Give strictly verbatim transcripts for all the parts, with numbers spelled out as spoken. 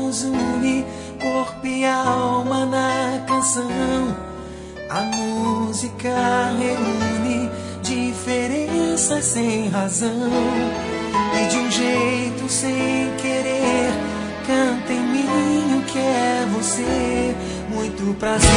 nos une, corpo e alma na canção. A música reúne diferenças sem razão, e de um jeito sem querer canta em mim o que é você. Muito prazer.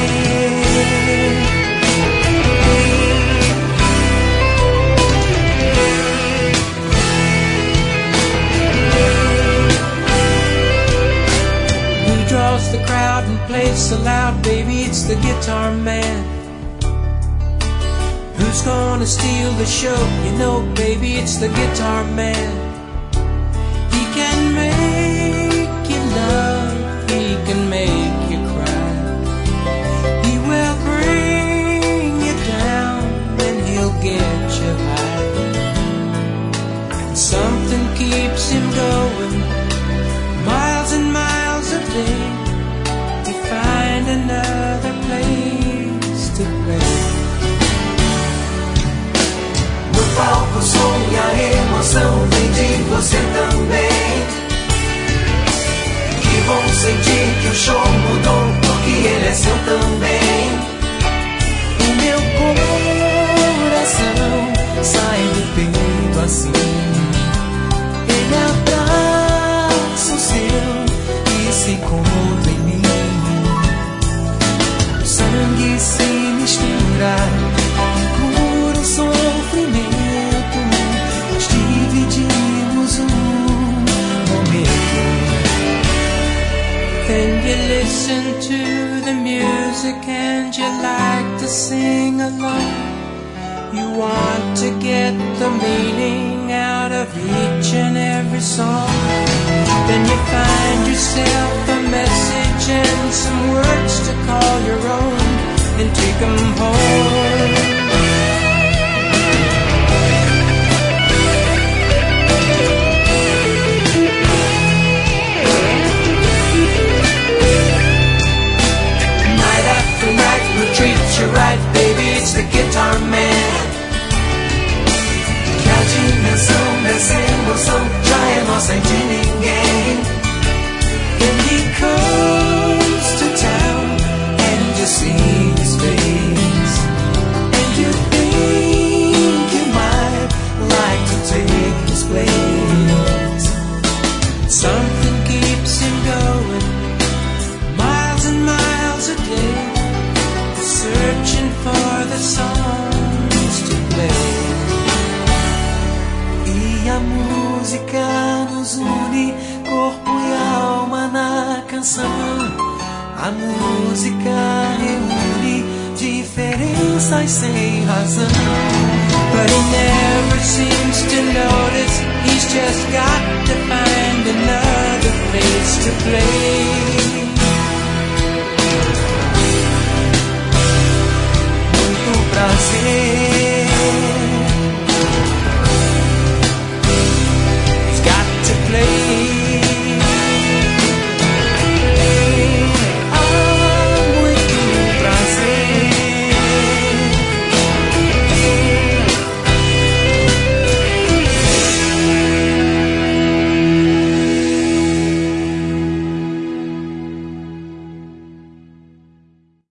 Draws the crowd and plays so loud, baby, it's the guitar man. Who's gonna steal the show? You know, baby, it's the guitar man. He can make you love, he can make you cry. He will bring you down and he'll get you high. Something keeps him going, miles and miles a day, to find another place to play. No palco o som e a emoção vem de você também, que vão sentir que o show mudou, porque ele é seu também. O meu coração sai do peito assim, ele abraça o seu e se encontra em mim. O sangue se mistura, cura o sofrimento, nós dividimos um momento. Then you listen to the music and you like to sing along. You want to get the meaning out of each and every song. Then you find yourself a message and some words to call your own, and take them home. Night after night will treat you right, baby, it's the guitar man. Que a dimensão dessa emoção já é nossa e de ninguém. And he comes to town and you see his face, and you think you might like to take his place. Something keeps him going, miles and miles a day, searching for the songs to play. E a música nos une, corpo e alma na canção. A música reúne diferenças sem razão. But he never seems to notice, he's just got to find another place to play.